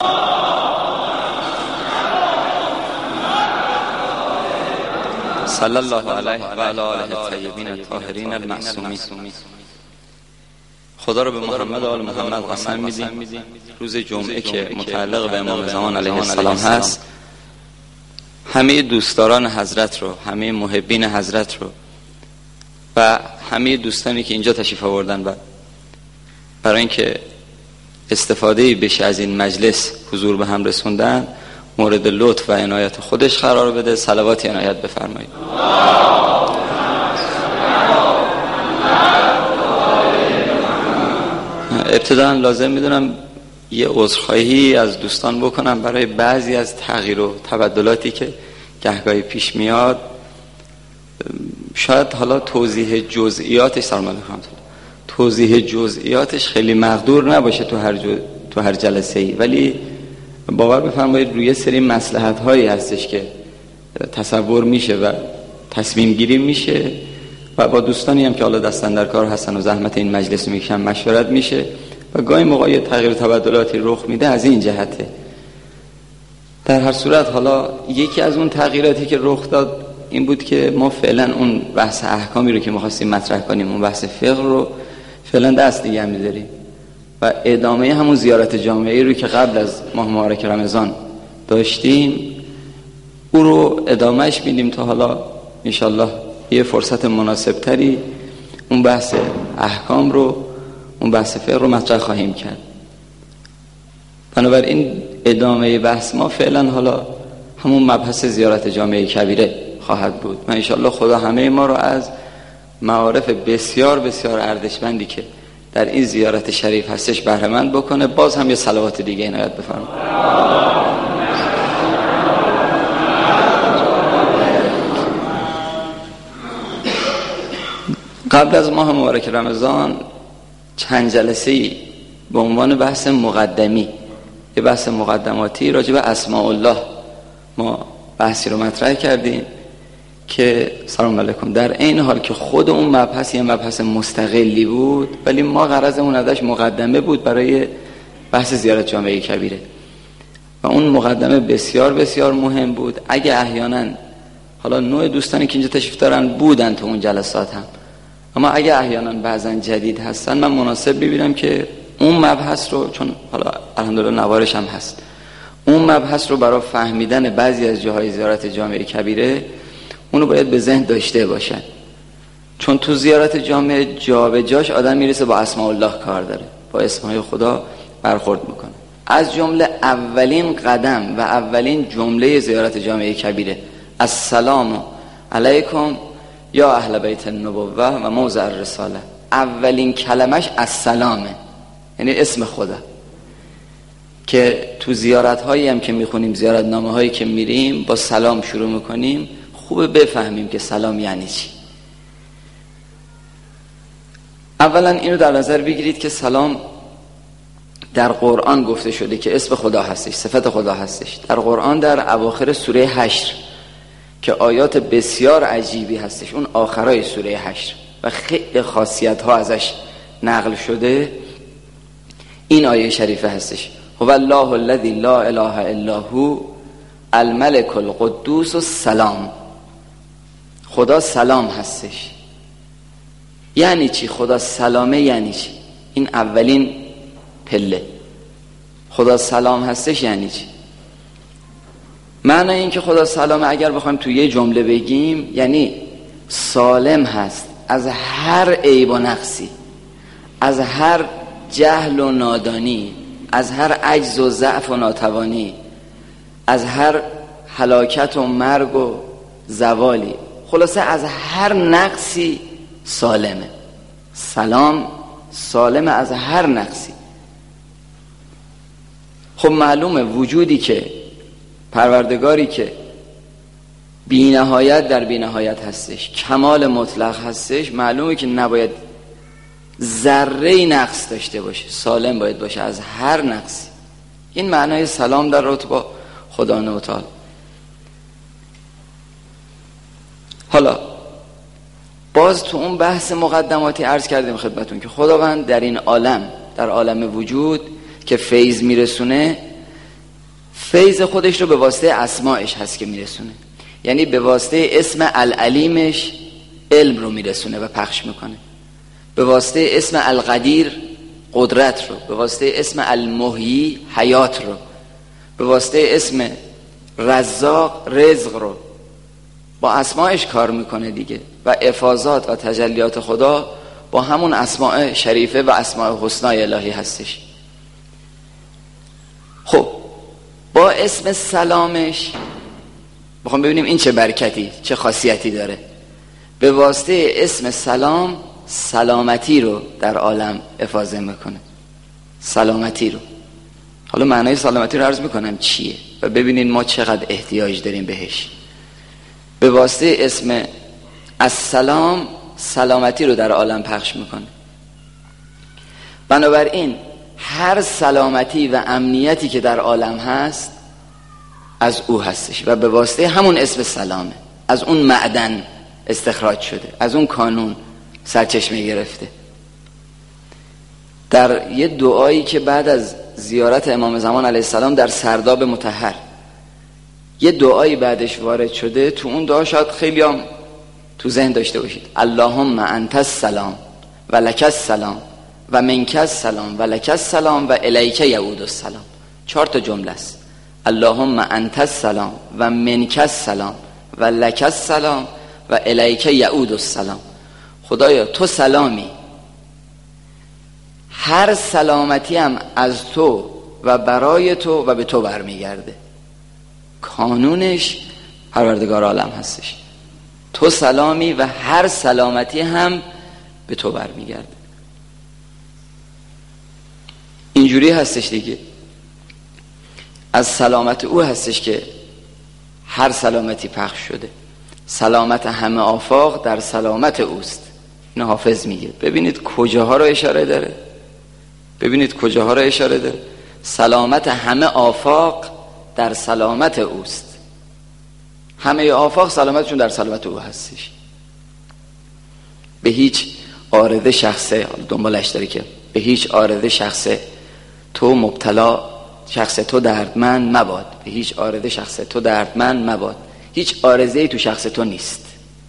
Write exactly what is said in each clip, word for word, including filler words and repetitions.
صلی الله علیه و علی آله الطیبین الطاهرین المعصومین. خدا رو به محمد و آل محمد قسم میدیم روز جمعه که متعلق به امام زمان علیه السلام هست، همه دوستداران حضرت رو، همه محبین حضرت رو و همه دوستانی که اینجا تشریف آوردن و برای اینکه استفاده بشه از این مجلس حضور به هم رسوندن، مورد لطف و عنایت خودش قرار بده. صلواتی عنایت بفرمایید. ابتداً لازم میدونم یه عذرخواهی از دوستان بکنم برای بعضی از تغییر و تبدلاتی که گهگاهی پیش میاد. شاید حالا توضیح جزئیاتش سلام علیکم توضیح جزئیاتش خیلی مقدور نباشه تو هر جو تو هر جلسه‌ای، ولی باور بفرمایید روی سری مصلحت هایی هستش که تصور میشه و تصمیم گیری میشه و با دوستانی هم که حالا دستن در کار هستن و زحمت این مجلس میکشن مشورت میشه و گاهی موقع تغییر تبدلاتی رخ میده. از این جهته در هر صورت حالا یکی از اون تغییراتی که رخ داد این بود که ما فعلا اون بحث احکامی رو که می‌خواستیم مطرح کنیم، اون بحث فقه رو فعلا دست دیگه می‌ذاریم و ادامه همون زیارت جامعه‌ای رو که قبل از ماه مبارک رمضان داشتیم او رو ادامهش میدیم تا حالا انشالله یه فرصت مناسب تری اون بحث احکام رو، اون بحث فقه رو مطرح خواهیم کرد. بنابراین ادامه بحث ما فعلا حالا همون مبحث زیارت جامعه کبیره خواهد بود. من انشالله خدا همه ما رو از معارف بسیار بسیار ارزشمندی که در این زیارت شریف هستش بهره مند بکنه. باز هم یه صلوات دیگه عنایت بفرمایید. قبل از ماه مبارک رمضان چند جلسه‌ای به عنوان بحث مقدمی، یه بحث مقدماتی راجع به اسماء الله ما بحثی رو مطرح کردیم که سلام علیکم در این حال که خود اون مبحث یه مبحث مستقلی بود، ولی ما غرضمون ازش مقدمه بود برای بحث زیارت جامعه کبیره و اون مقدمه بسیار بسیار مهم بود. اگه احیانا حالا نوع دوستانی که اینجا تشریف دارن بودن تو اون جلسات هم، اما اگه احیانا بعضن جدید هستن، من مناسب ببینم که اون مبحث رو، چون حالا الحمدلله نوارش هم هست، اون مبحث رو برای فهمیدن بعضی از جاهای زیارت جامعه کبیره اونو باید به ذهن داشته باشن، چون تو زیارت جامعه جا به جاش آدم میرسه با اسماء الله کار داره، با اسمای خدا برخورد میکنه. از جمله اولین قدم و اولین جمله زیارت جامعه کبیره السلام علیکم یا اهل بیت النبوه و موضع الرساله. اولین کلمش السلامه، یعنی اسم خدا، که تو زیارت هایی هم که میخونیم، زیارت نامه هایی که میریم با سلام شروع میکنیم، خوبه بفهمیم که سلام یعنی چی. اولا اینو در نظر بگیرید که سلام در قرآن گفته شده که اسم خدا هستش، صفت خدا هستش. در قرآن در اواخر سوره حشر که آیات بسیار عجیبی هستش، اون آخرای سوره حشر و خیلی خاصیت ها ازش نقل شده، این آیه شریفه هستش: هو الله الذی لا اله الا هو الملک القدوس السلام. خدا سلام هستش. یعنی چی خدا سلامه؟ یعنی چی؟ این اولین پله. خدا سلام هستش یعنی چی؟ معنی این که خدا سلامه اگر بخوایم توی یه جمله بگیم، یعنی سالم هست از هر عیب و نقصی، از هر جهل و نادانی، از هر عجز و ضعف و ناتوانی، از هر هلاکت و مرگ و زوالی، خلاصه از هر نقصی سالمه. سلام سالمه از هر نقصی. خب معلومه وجودی که، پروردگاری که بی نهایت در بی نهایت هستش، کمال مطلق هستش، معلومه که نباید ذره نقص داشته باشه، سالم باید باشه از هر نقصی. این معنای سلام در رابطه با خدا تعالی. حالا باز تو اون بحث مقدماتی عرض کردیم خدمتون که خداوند در این عالم، در عالم وجود که فیض میرسونه، فیض خودش رو به واسطه اسمائش هست که میرسونه، یعنی به واسطه اسم العلیمش علم رو میرسونه و پخش میکنه، به واسطه اسم القدیر قدرت رو، به واسطه اسم المحیی حیات رو، به واسطه اسم رزاق رزق رو. با اسمائش کار میکنه دیگه و افاضات و تجلیات خدا با همون اسماء شریفه و اسماء حسنای الهی هستش. خب با اسم سلامش بخوام ببینیم این چه برکتی چه خاصیتی داره. به واسطه اسم سلام سلامتی رو در عالم افاضه میکنه، سلامتی رو. حالا معنای سلامتی رو عرض میکنم چیه و ببینین ما چقدر احتیاج داریم بهش. به واسطه اسم السلام سلامتی رو در عالم پخش میکنه. بنابراین هر سلامتی و امنیتی که در عالم هست از او هستش و به واسطه همون اسم سلامه، از اون معدن استخراج شده، از اون کانون سرچشمه گرفته. در یه دعایی که بعد از زیارت امام زمان علیه السلام در سرداب مطهر یه دعایی بعدش وارد شده، تو اون دعا شاید خیلی هم تو ذهن داشته باشید: اللهم انت السلام و لک السلام و منک السلام و لک السلام و الیک یعود السلام. چهار تا جمله است: اللهم انت السلام و منک السلام و لک السلام و الیک یعود السلام. خدایا تو سلامی، هر سلامتی هم از تو و برای تو و به تو برمیگرده، کانونش پروردگار عالم هستش. تو سلامی و هر سلامتی هم به تو برمیگرده. اینجوری هستش دیگه. از سلامت او هستش که هر سلامتی پخش شده. سلامت همه آفاق در سلامت اوست. اینو حافظ میگه. ببینید کجاها رو اشاره داره، ببینید کجاها رو اشاره داره. سلامت همه آفاق در سلامت اوست. همه آفاق سلامتشون در سلامت او هستش. به هیچ عارضه شخصه، دنبالش داره که به هیچ عارضه شخصه تو مبتلا، شخص تو دردمند مباد. به هیچ عارضه شخص تو دردمند مباد. هیچ عارضه‌ای تو شخص تو نیست.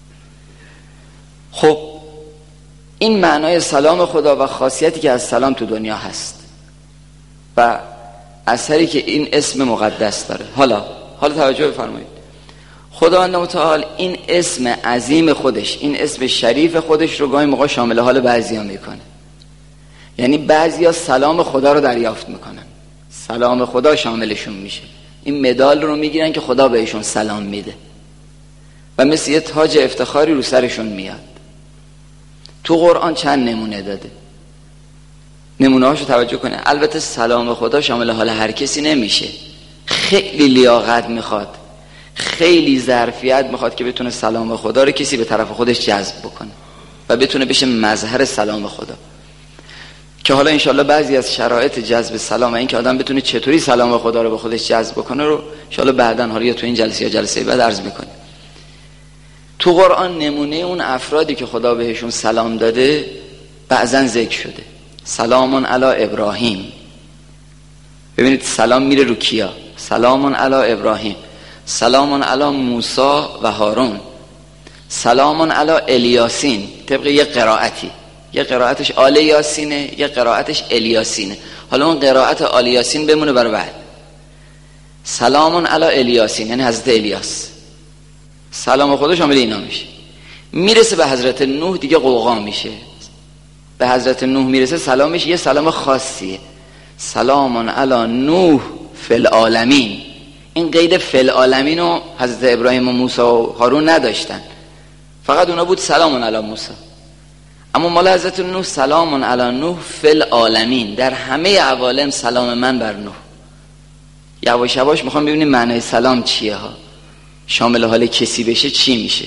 خب این معنای سلام خدا و خاصیتی که از سلام تو دنیا هست و اثری که این اسم مقدس داره. حالا حالا توجه بفرمایید. خداوند متعال این اسم عظیم خودش، این اسم شریف خودش رو گاهی موقع شامل حال بعضیا میکنه. یعنی بعضیا سلام خدا رو دریافت میکنن، سلام خدا شاملشون میشه، این مدال رو میگیرن که خدا بهشون سلام میده و مثل یه تاج افتخاری رو سرشون میاد. تو قرآن چند نمونه داده، نمونه هاشو توجه کنه. البته سلام خدا شامل حال هر کسی نمیشه، خیلی لیاقت میخواد، خیلی ظرفیت میخواد که بتونه سلام خدا رو کسی به طرف خودش جذب بکنه و بتونه بشه مظهر سلام خدا. که حالا انشالله بعضی از شرایط جذب سلام و این که آدم بتونه چطوری سلام خدا رو به خودش جذب بکنه رو انشالله بعداً حالا یا تو این جلسه یا جلسه بعد عرض میکنیم. تو قرآن نمونه اون افرادی که خدا بهشون سلام داده بعضاً ذکر شده. سلام علی ابراهیم. ببینید سلام میره رو کیا؟ سلام علی ابراهیم، سلام علی موسی و هارون، سلام علی الیاسین. طبق یه قرائتی، یه قرائتش آل یاسینه، یه قرائتش الیاسینه. حالا اون قرائت آل یاسین بمونه برای بعد. سلام علی الیاسین یعنی حضرت الیاس، سلام خدا شامل اینا میشه. میرسه به حضرت نوح دیگه قوقا میشه. به حضرت نوح میرسه سلامش یه سلام خاصیه، سلام علی نوح فی العالمین. این قید فی العالمین رو حضرت ابراهیم و موسی و هارون نداشتن، فقط اونا بود سلام علی موسی. اما مال حضرت نوح سلام علی نوح فی العالمین، در همه عوالم سلام من بر نوح. یواش یواش میخوام ببینیم معنی سلام چیه ها، شامل حال کسی بشه چی میشه.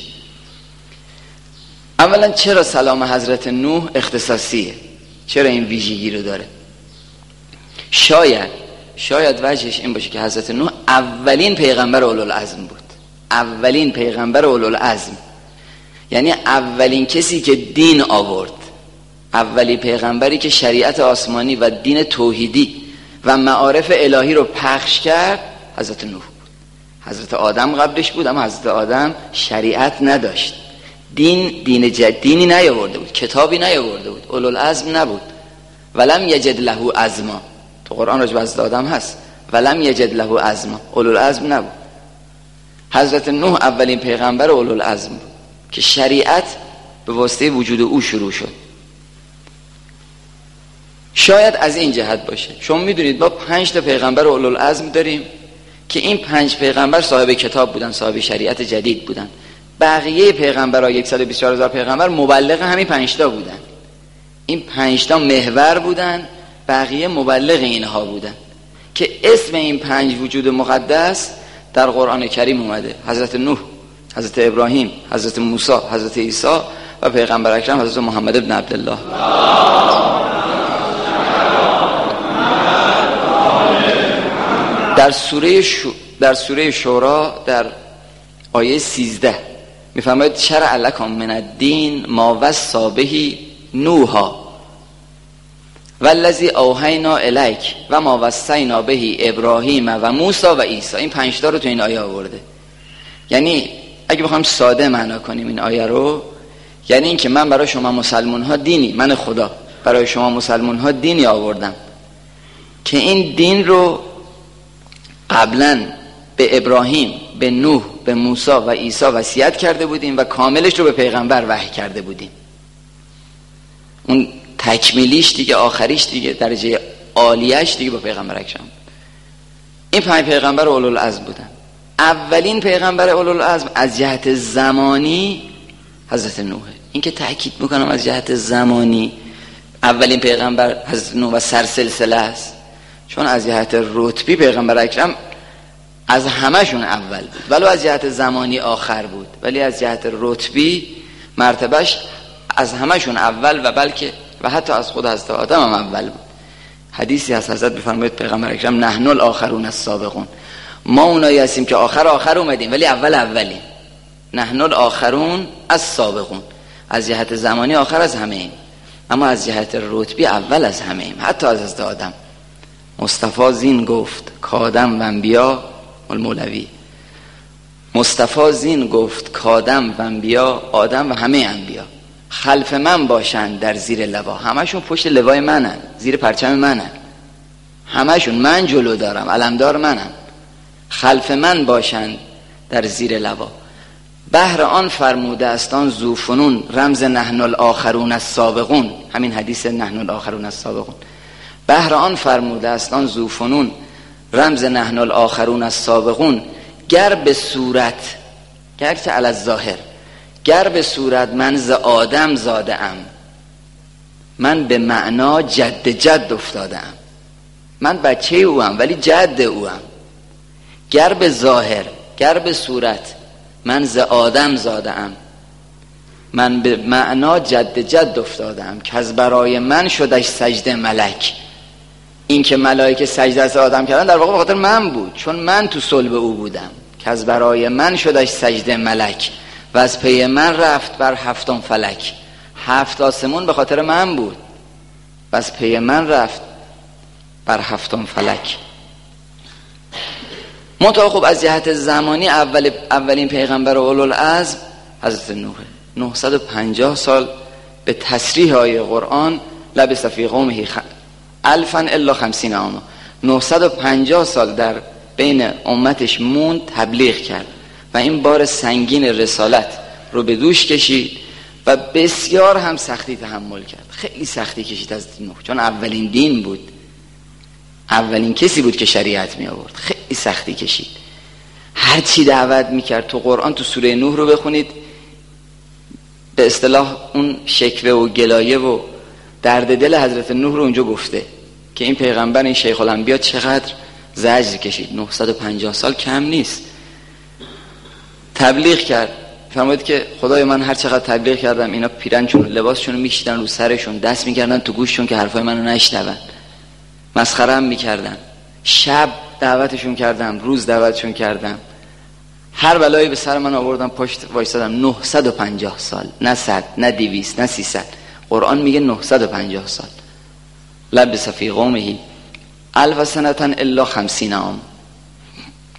اولا چرا سلام حضرت نوح اختصاصیه؟ چرا این ویژگی رو داره؟ شاید شاید وجهش این باشه که حضرت نوح اولین پیغمبر اولوالعزم بود. اولین پیغمبر اولوالعزم یعنی اولین کسی که دین آورد، اولین پیغمبری که شریعت آسمانی و دین توحیدی و معارف الهی رو پخش کرد حضرت نوح بود. حضرت آدم قبلش بود، اما حضرت آدم شریعت نداشت، دین دین جدید دینی نیاورده بود، کتابی نیاورده بود، اولوالعزم نبود. ولم یجد له عزما، تو قرآن راجع به حضرت آدم هست، ولم یجد له عزما، اولوالعزم نبود. حضرت نوح اولین پیغمبر اولوالعزم بود که شریعت به واسطه وجود او شروع شد. شاید از این جهت باشه. شما میدونید ما پنج تا پیغمبر اولوالعزم داریم که این پنج پیغمبر صاحب کتاب بودن، صاحب شریعت جدید بودن. بقیه پیغمبرها صد و بیست و چهار هزار پیغمبر مبلغ همین پنج تا بودن. این پنج تا محور بودن، بقیه مبلغ اینها بودن که اسم این پنج وجود مقدس در قرآن کریم اومده. حضرت نوح، حضرت ابراهیم، حضرت موسی، حضرت عیسی و پیغمبر اکرم حضرت محمد ابن عبدالله. در سوره شو... در سوره شورا در آیه سیزده میفرماید شرع لکم من الدین ما وصی به نوحا والذی اوحینا الیک و ما وصینا به ابراهیم و موسی و عیسی. این پنج تا رو تو این آیه آورده. یعنی اگه بخوام ساده معنا کنیم این آیه رو، یعنی این که من برای شما مسلمان ها دینی، من خدا برای شما مسلمان ها دینی آوردم که این دین رو قبلا به ابراهیم، به نوح، به موسی و عیسی وصیت کرده بودیم و کاملش رو به پیغمبر وحی کرده بودیم. اون تکمیلیش دیگه، آخریش دیگه، درجه عالیش دیگه با پیغمبر اکرم. این پنج پیغمبر اولوالعزم بودن. اولین پیغمبر اولوالعزم از جهت زمانی حضرت نوحه. این که تأکید میکنم از جهت زمانی اولین پیغمبر حضرت نوح و سرسلسله است، چون از جهت رتبی پیغمبر اکرم از همشون اول بود، ولو از جهت زمانی آخر بود، ولی از جهت رتبی مرتبهش از همشون اول و بلکه و حتی از خود حضرت آدم هم اول بود. حدیثی از حضرت بفرمایید پیغمبر اکرم نحن الاخرون السابقون، ما اونایی هستیم که آخر آخر اومدیم ولی اول اولیم. نحن الاخرون السابقون، از جهت زمانی آخر از همه ایم، اما از جهت رتبی اول از همه ایم، حتی از حضرت آدم. مصطفی زین گفت کادم و انبیا المولوی، مصطفی زین گفت کادم و انبیا، آدم و همه انبیا خلف من باشند در زیر لوا. همشون پشت لوای منن، زیر پرچم منن، همشون، من جلو دارم، علمدار منم، خلف من باشند در زیر لوا. بهر آن فرموده است آن ذوفنون رمز نحن الاخرون السابقون، همین حدیث نحن الاخرون السابقون. بهر آن فرموده است آن ذوفنون رمز نحن الاخرون السابقون، گر به صورت، گر که علی الظاهر، گر به صورت من ز آدم زاده ام، من به معنا جد جد افتاده ام، من بچه او ام ولی جد او ام. گر به ظاهر، گر به صورت من ز آدم زاده ام، من به معنا جد جد افتاده ام، که از برای من شدش سجده ملک. این که ملائکه سجده از آدم کردن در واقع به خاطر من بود، چون من تو صلب او بودم. که از برای من شدش سجده ملک و از پی من رفت بر هفتم فلک. هفت آسمون به خاطر من بود و از پی من رفت بر هفتم فلک. منتها خب از جهت زمانی اول اولین پیغمبر اولوالعزم حضرت نوح، نهصد و پنجاه سال به تصریح آیه قرآن لبث فی قومه الفا الا خمسین عاما، نهصد و پنجاه سال در بین امتش موند، تبلیغ کرد و این بار سنگین رسالت رو به دوش کشید و بسیار هم سختی تحمل کرد. خیلی سختی کشید از نوح، چون اولین دین بود، اولین کسی بود که شریعت می آورد. خیلی سختی کشید، هر چی دعوت می کرد. تو قرآن تو سوره نوح رو بخونید، به اصطلاح اون شکوه و گلایه و درد دل حضرت نوح رو اونجا گفته که این پیغمبر، این شیخ الانبیا چقدر زجر کشید. نهصد و پنجاه سال کم نیست. تبلیغ کرد، فرمود که خدای من هر چقدر تبلیغ کردم اینا پیرنشون لباسشون رو می‌کشیدن رو سرشون، دست می‌کردن تو گوششون که حرفای منو نشنون، مسخره هم می‌کردن. شب دعوتشون کردم، روز دعوتشون کردم، هر بلایی به سر من آوردم، پشت وایسادم. نهصد و پنجاه سال، نه صد، نه دویست، نه سیصد. قرآن میگه نهصد و پنجاه سال. لبث فی قومه الف سنة الا خمسین عام.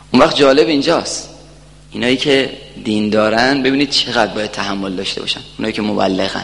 اون وقت جالب اینجاست، اینایی که دین دارن ببینید چقدر باید تحمل داشته باشن. اونایی که مبلغن،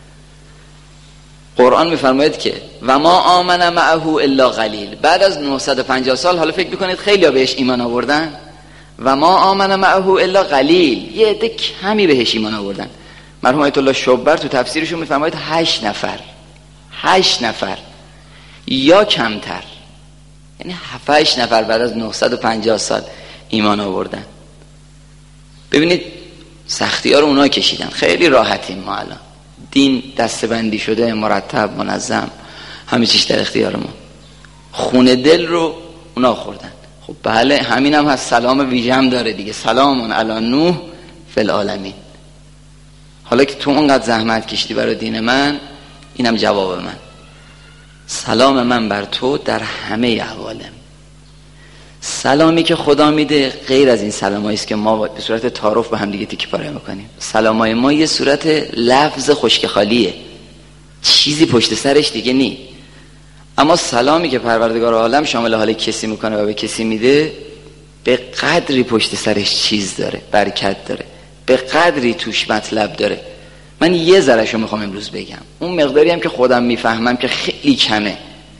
قرآن میفرماید که و ما آمن معه الا قلیل. بعد از نهصد و پنجاه سال حالا فکر میکنید خیلی ها بهش ایمان آوردن؟ و ما آمن معه الا قلیل، یه عده کمی بهش ایمان آوردن. مرحوم آیت الله شبر تو تفسیرشون میفرماید هشت نفر هشت نفر یا کمتر، یعنی هفت هشت نفر بعد از نهصد و پنجاه سال ایمان آوردن. ببینید سختی ها رو اونا کشیدن. خیلی راحتیم ما الان، دین دستبندی شده، مرتب، منظم، همه چیز در اختیار ما. خون دل رو اونا خوردن. خب بله، همین هم هست، سلام ویژه هم داره دیگه، سلامون علی نوح فی العالمین. حالا که تو اونقدر زحمت کشیدی برای دین من، اینم جواب من، سلام من بر تو در همه احوالم. سلامی که خدا میده غیر از این سلامایی است که ما به صورت تعارف به هم دیگه تیکه پاره میکنیم. سلامای ما یه صورت لفظ خشک خالیه، چیزی پشت سرش دیگه نی. اما سلامی که پروردگار عالم شامل حال کسی میکنه و به کسی میده، به قدری پشت سرش چیز داره، برکت داره، به قدری توش مطلب داره. من یه ذرهشو میخوام امروز بگم، اون مقداری هم که خودم میفهمم که خیلی کمه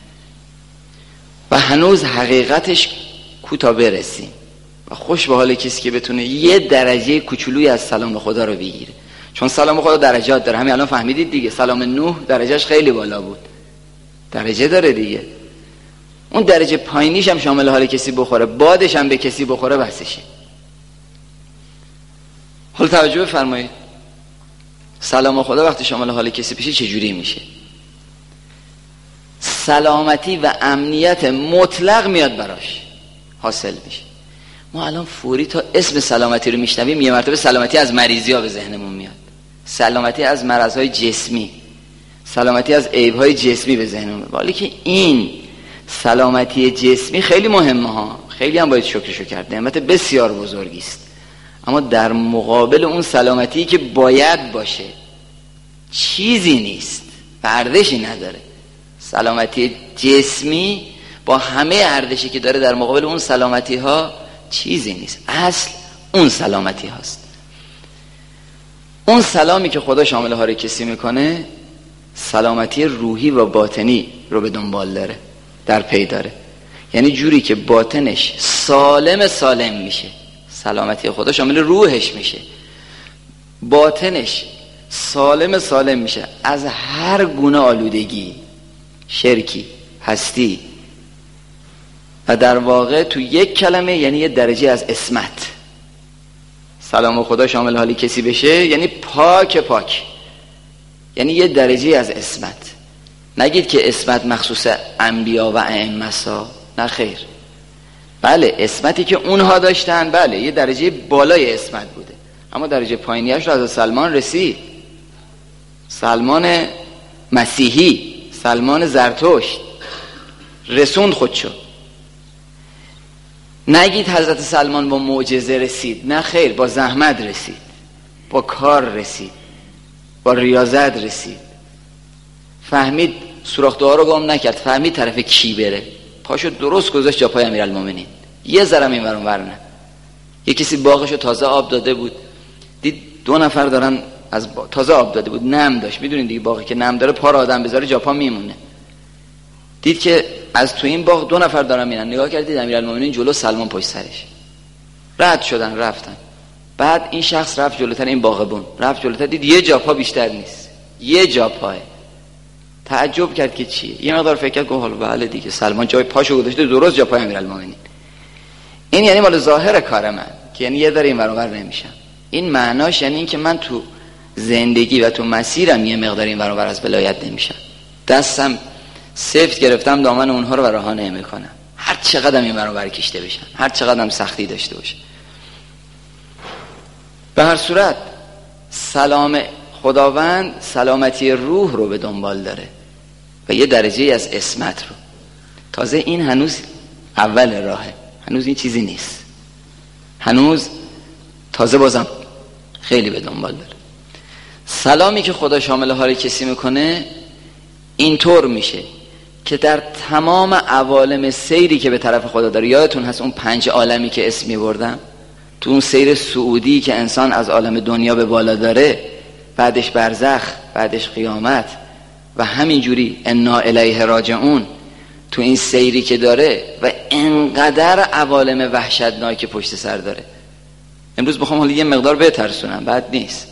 و هنوز حقیقتش کوتا برسیم و خوش به حال کسی که بتونه یه درجه کوچولویی از سلام خدا رو بگیره. چون سلام خدا درجات داره، همین الان فهمیدید دیگه. سلام نوح درجهش خیلی بالا بود، درجه داره دیگه. اون درجه پایینیش هم شامل حال کسی بخوره، بادش هم به کسی بخوره بسشه. حالا توجه بفرمایید، سلام خدا وقتی شامل حال کسی بشه چجوری میشه؟ سلامتی و امنیت مطلق میاد براش، حاصل میشه. ما الان فوری تا اسم سلامتی رو میشنویم یه مرتبه سلامتی از مریضی ها به ذهنمون میاد، سلامتی از مرضهای جسمی، سلامتی از عیبهای جسمی به ذهنمون میاد. ولی که این سلامتی جسمی خیلی مهمه ها، خیلی هم باید شکرشو کرد، نعمت بسیار بزرگی است. اما در مقابل اون سلامتی که باید باشه چیزی نیست، ارزشی نداره. سلامتی جسمی با همه ارزشی که داره در مقابل اون سلامتی ها چیزی نیست. اصل اون سلامتی هاست. اون سلامی که خدا شامل ها رو کسی میکنه، سلامتی روحی و باطنی رو به دنبال داره، در پی داره. یعنی جوری که باطنش سالم سالم میشه، سلامتی خدا شامل روحش میشه، باطنش سالم سالم میشه از هر گونه آلودگی، شرکی، هستی. و در واقع تو یک کلمه یعنی یه درجه از عصمت. سلام خدا شامل حالی کسی بشه یعنی پاک پاک، یعنی یه درجه از عصمت. نگید که عصمت مخصوص انبیا و ائمه است، نه خیر. بله عصمتی که اونها داشتن بله یه درجه بالای عصمت بوده، اما درجه پایینیش رو از سلمان رسید. سلمان مسیحی، سلمان زرتشت رسوند خودشو. نگید حضرت سلمان با معجزه رسید، نه خیر، با زحمت رسید، با کار رسید، با ریاضت رسید. فهمید سوراخ دعا رو گم نکرد، فهمید طرف کی بره، پاشو درست گذاشت جا پای امیرالمومنین. یه ذره این ور اون ور نه. یه کسی باغشو تازه آب داده بود، دید دو نفر دارن از با... تازه آب داده بود، نم داشت. میدونین دیگه باغی که نم داره پا رو آدم بذاره جا پا میمونه. دید که از تو این باغ دو نفر دارن میرن، نگاه کردید امیرالمومنین جلو، سلمان پشت سرش. رد شدن رفتن. بعد این شخص رفت جلوتر، این باغبون رفت جلوتر، دید یه جا پا بیشتر نیست، یه جا پاه. تعجب کرد که چیه. یه مقدار فکر کرد گفت حالا بله دیگه، سلمان جای پاشو گذاشته درست جا پای امیرالمومنین. این یعنی مال ظاهر کار من که یعنی یه ذره این ور اون ور نمیشم. این معناش یعنی این که من تو زندگی و تو مسیرم یه مقدار این ور اون ور از ولایت نمیشم. دستم سفت گرفتم دامن اونها رو رها نمیکنم، هر چقدر این ور اون ور کشیده بشن، هر چقدر سختی داشته باشه. به هر صورت سلام خداوند سلامتی روح رو به دنبال داره و یه درجه از عصمت رو. تازه این هنوز اول راهه، هنوز این چیزی نیست، هنوز تازه بازم خیلی به دنبال داره. سلامی که خدا شامل حال کسی میکنه اینطور میشه که در تمام عوالم سیری که به طرف خدا داره، یادتون هست اون پنج عالمی که اسمی بردم، تو اون سیر صعودی که انسان از عالم دنیا به بالا داره، بعدش برزخ، بعدش قیامت و همینجوری انا الیه راجعون، تو این سیری که داره و انقدر عوالم وحشتناک پشت سر داره. امروز بخوام حالا یه مقدار بترسونم، بد نیست.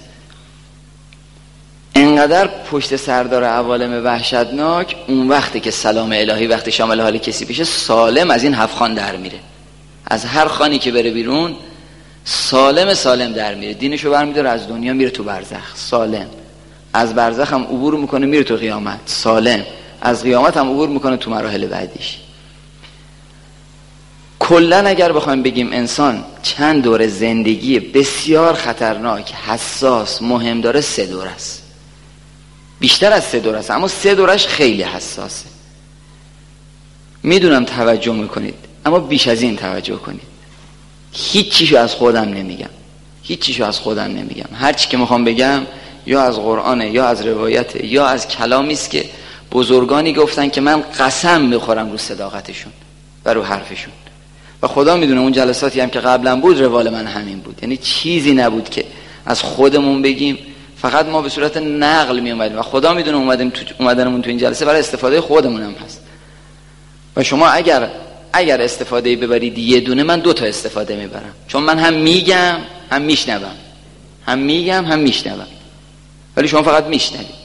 انقدر پشت سر داره عوالم وحشتناک، اون وقتی که سلام الهی وقتی شامل حال کسی پیشه، سالم از این هفت خان در میره، از هر خانی که بره بیرون سالم سالم در میره، دینشو برمیداره، از دنیا میره تو برزخ سالم، از برزخ هم عبور میکنه میره تو قیامت سالم، از قیامت هم عبور میکنه تو مراحل بعدیش. کلن اگر بخوایم بگیم انسان چند دوره زندگی بسیار خطرناک، حساس، مهم داره، سه دوره است. بیشتر از سه دوره است، اما سه دورش خیلی حساسه. میدونم توجه میکنید، اما بیش از این توجه کنید. هیچ چیشو از خودم نمیگم، هیچ چیشو از خودم نمیگم. هر چی که میخوام بگم یا از قرآنه، یا از روایته، یا از کلامی است که بزرگانی گفتن که من قسم میخورم رو صداقتشون و رو حرفشون. و خدا میدونه اون جلساتی هم که قبلا بود روال من همین بود، یعنی چیزی نبود که از خودمون بگیم، فقط ما به صورت نقل می اومدیم و خدا میدونه اومدیم تو اومدنمون تو این جلسه برای استفاده خودمون هم هست. و شما اگر اگر استفاده ببرید یه دونه، من دو تا استفاده میبرم، چون من هم میگم هم میشنوم، هم میگم هم میشنوم، ولی شما فقط میشنوید.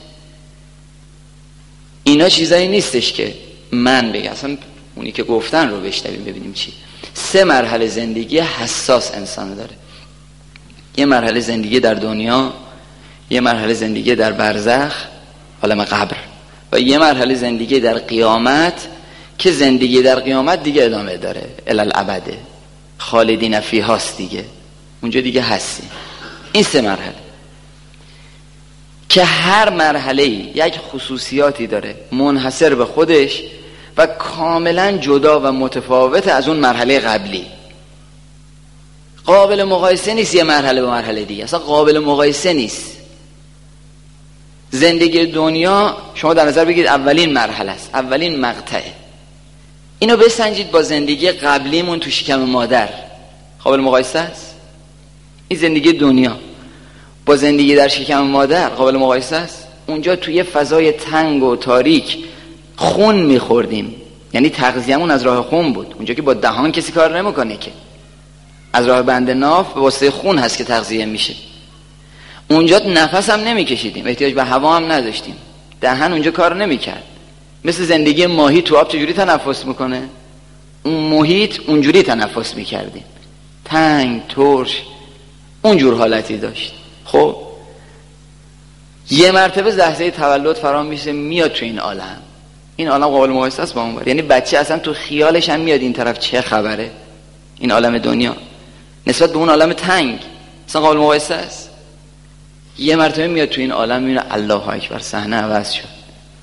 اینا چیزایی نیستش که من بگم، اصلا اونی که گفتن رو بشنویم ببینیم چی. سه مرحله زندگی حساس انسان داره. یه مرحله زندگی در دنیا، یه مرحله زندگی در برزخ عالم قبر، و یه مرحله زندگی در قیامت که زندگی در قیامت دیگه ادامه داره، الالعبده، خالدین فیهاست دیگه، اونجا دیگه هستی. این سه مرحله که هر مرحله یک خصوصیاتی داره منحصر به خودش و کاملا جدا و متفاوت از اون مرحله قبلی. قابل مقایسه نیست یه مرحله به مرحله دیگه، اصلا قابل مقایسه نیست. زندگی دنیا شما در نظر بگیرید اولین مرحله است، اولین مقطعه. اینو بسنجید با زندگی قبلیمون تو شکم مادر، قابل مقایسه است؟ این زندگی دنیا با زندگی در شکم مادر قابل مقایسه است؟ اونجا توی فضای تنگ و تاریک خون میخوردیم، یعنی تغذیه‌مون از راه خون بود. اونجا که با دهان کسی کار نمیکنه، که از راه بند ناف به واسطه خون هست که تغذیه میشه. اونجا نفس هم نمیکشیدیم، احتیاج به هوا هم نداشتیم، دهن اونجا کار نمیکرد. مثل زندگی ماهی تو آب چجوری تنفس میکنه؟ اون محیط اونجوری تنفس میکردیم، تنگ، ترش، اونجور حالتی داشت. خب یه مرتبه لحظه تولد فرا میشه، میاد تو این عالم. این عالم قابل مقایسه است با اون بر. یعنی بچه اصلا تو خیالش هم میاد این طرف چه خبره، این عالم دنیا نسبت به اون عالم تنگ اصلا قابل مقایسه است. یه مرتبه میاد تو این عالم، میبینه الله اکبر، صحنه عوض شد.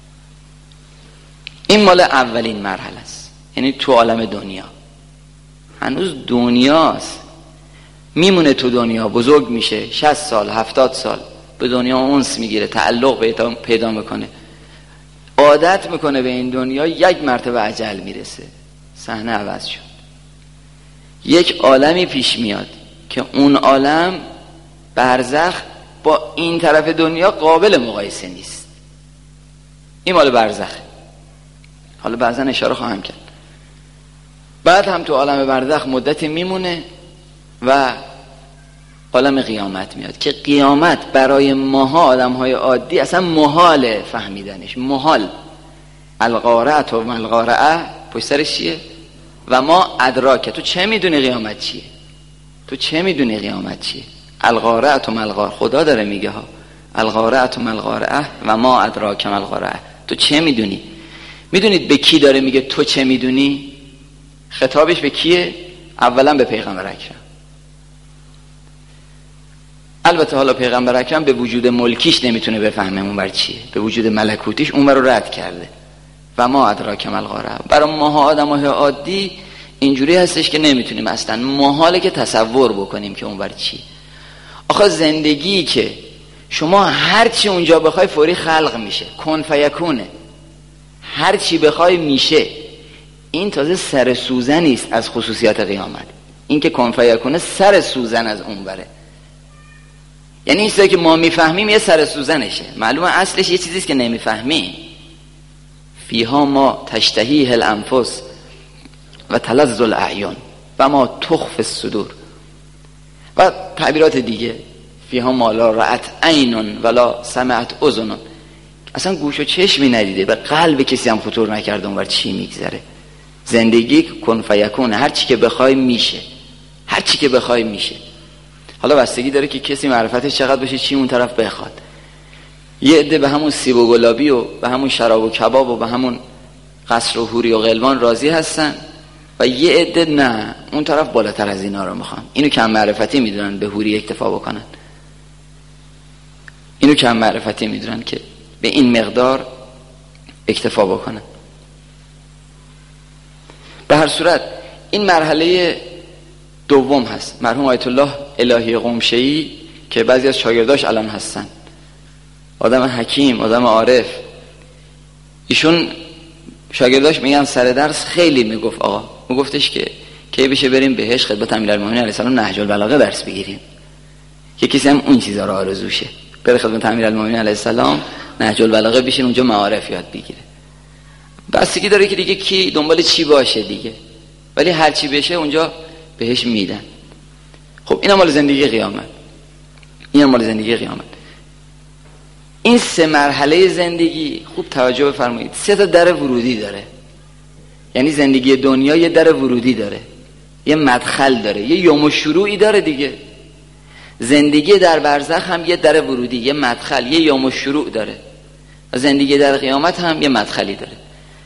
این مال اولین مرحله است، یعنی تو عالم دنیا. هنوز دنیاست، میمونه تو دنیا، بزرگ میشه، شصت سال هفتاد سال به دنیا انس میگیره، تعلق پیدا میکنه، عادت میکنه به این دنیا. یک مرتبه اجل میرسه، صحنه عوض شد. یک عالمی پیش میاد که اون عالم برزخ با این طرف دنیا قابل مقایسه نیست. این مال برزخه، حالا بعضا اشاره خواهم کرد. بعد هم تو عالم برزخ مدتی میمونه و عالم قیامت میاد که قیامت برای ماها آدمهای عادی اصلا محال فهمیدنش، محال. القارعه و ملقارعه پشت سرش چیه؟ و ما ادراکه، تو چه میدونی قیامت چیه؟ تو چه میدونی قیامت چیه؟ القارعه و ملقارعه، خدا داره میگه ها، القارعه و ملقارعه و ما ادراک ملقارعه، تو چه میدونی؟ میدونید به کی داره میگه تو چه میدونی؟ خطابش به کیه؟ اولا به پیغمبر اکرم. البته حالا پیغمبر اکرم به وجود ملکیش نمیتونه بفهمه اون بر چیه، به وجود ملکوتیش اون بر رو رد کرده. و ما ادراک ملقارعه، برای ماها آدمای عادی اینجوری هستش که نمیتونیم اصلا، محاله که تصور بکنیم که اون بر چیه. آخه زندگی که شما هر چی اونجا بخوای فوری خلق میشه، کن فیکونه، هر چی بخوای میشه. این تازه سر سوزنی است از خصوصیات قیامت. این که کن فیکون سر سوزن از اون بره. یعنی این چیزی که ما میفهمیم یه سر سوزنشه. معلومه اصلش یه چیزیست که نمیفهمیم. فیها ما تشتهیه الانفس و تلذ الاعیان و ما تخفی الصدور و تعبیرات دیگه. فیها ما لا رأت عین ولا سمعت اذن، اصلا گوش و چشمی ندیده، به قلب کسی هم خطور نکرده اونور چی میگذره. زندگی کن فیکون، هر چی که بخوای میشه، هر چی که بخوای میشه. حالا بستگی داره که کسی معرفتش چقدر باشه، چی اون طرف بخواد. یه عده به همون سیب و گلابی و به همون شراب و کباب و به همون قصر و حوری و غلمان راضی هستن و یه عده نه، اون طرف بالاتر از اینا رو میخوان. اینو کم معرفتی میدونن به حوری اکتفا بکنن، اینو کم معرفتی میدونن که به این مقدار اکتفا بکنن. به هر صورت این مرحله دوم هست. مرحوم آیت الله الهی قمشه‌ای که بعضی از شاگرداش الان هستن، آدم حکیم، آدم عارف، ایشون شاگرداش میگن سر درس خیلی میگفت آقا، میگفتش که کی بشه بریم بهش خدمت امیرالمومنین علیه السلام نهج البلاغه درس بگیریم. که کسی هم اون چیزا رو آرزوشه، بره خدمت امیرالمومنین علیه السلام نهج البلاغه بشین اونجا معارف یاد بگیره. بستگی داره که دیگه کی دنبال چی باشه دیگه، ولی هر چی بشه اونجا بهش میدن. خب اینا مال زندگی قیامت، اینا مال زندگی قیامت. این سه مرحله زندگی خوب توجه بفرمایید، سه تا در ورودی داره. یعنی زندگی دنیا یه در ورودی داره، یه مدخل داره، یه یوم شروعی داره دیگه. زندگی در برزخ هم یه در ورودی، یه مدخل، یه یوم شروع داره. و زندگی در قیامت هم یه مدخلی داره.